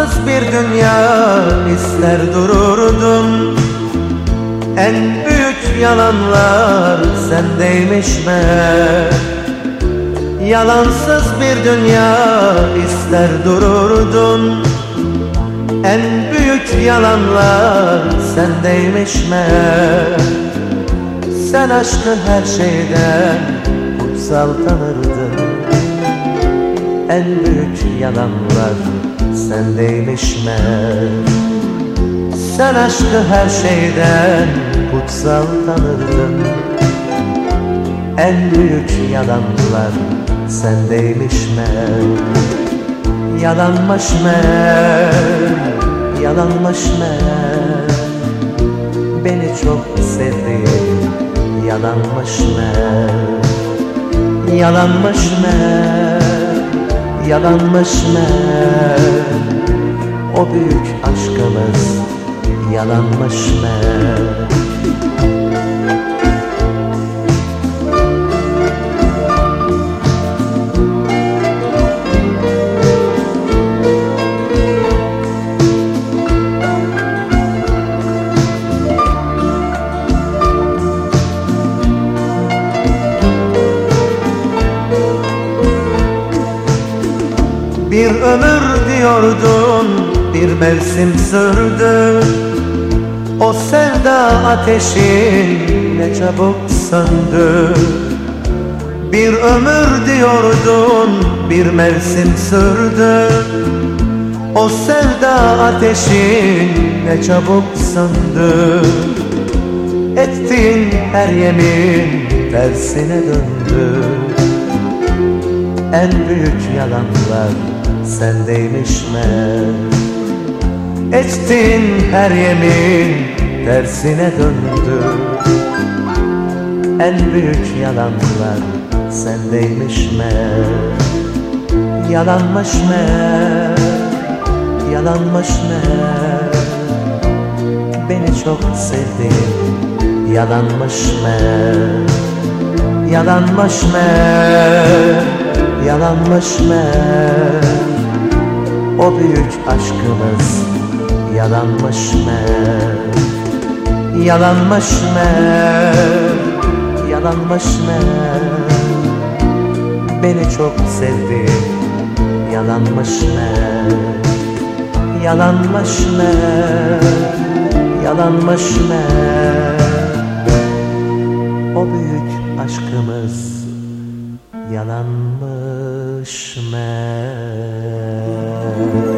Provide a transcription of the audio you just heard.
Yalansız bir dünya ister dururdum. En büyük yalanlar sendeymiş meğer. Yalansız bir dünya ister dururdum. En büyük yalanlar sendeymiş meğer. Sen aşkı her şeyden kutsal tanırdın. En büyük yalanlar sendeymiş meğer. Sen aşkı her şeyden kutsal tanırdın. En büyük yalanlar sendeymiş meğer. Yalanmış meğer, yalanmış meğer. Beni çok sevdiğin yalanmış meğer. Yalanmış meğer, yalanmış meğer. O büyük aşkımız yalanmış meğer. Bir ömür diyordun, bir mevsim sürdü. O sevda ateşin ne çabuk söndü. Bir ömür diyordun, bir mevsim sürdü. O sevda ateşin ne çabuk söndü. Ettiğin her yemin tersine döndü. En büyük yalanlar sendeymiş meğer. Ettiğin her yemin tersine döndü. En büyük yalanlar sendeymiş meğer. Yalanmış meğer, yalanmış meğer. Beni çok sevdiğin yalanmış meğer. Yalanmış meğer, yalanmış meğer. O büyük aşkımız yalanmış meğer. Yalanmış meğer, yalanmış meğer. Beni çok sevdiğin yalanmış meğer. Yalanmış meğer, yalanmış meğer. O büyük aşkımız yalanmış meğer.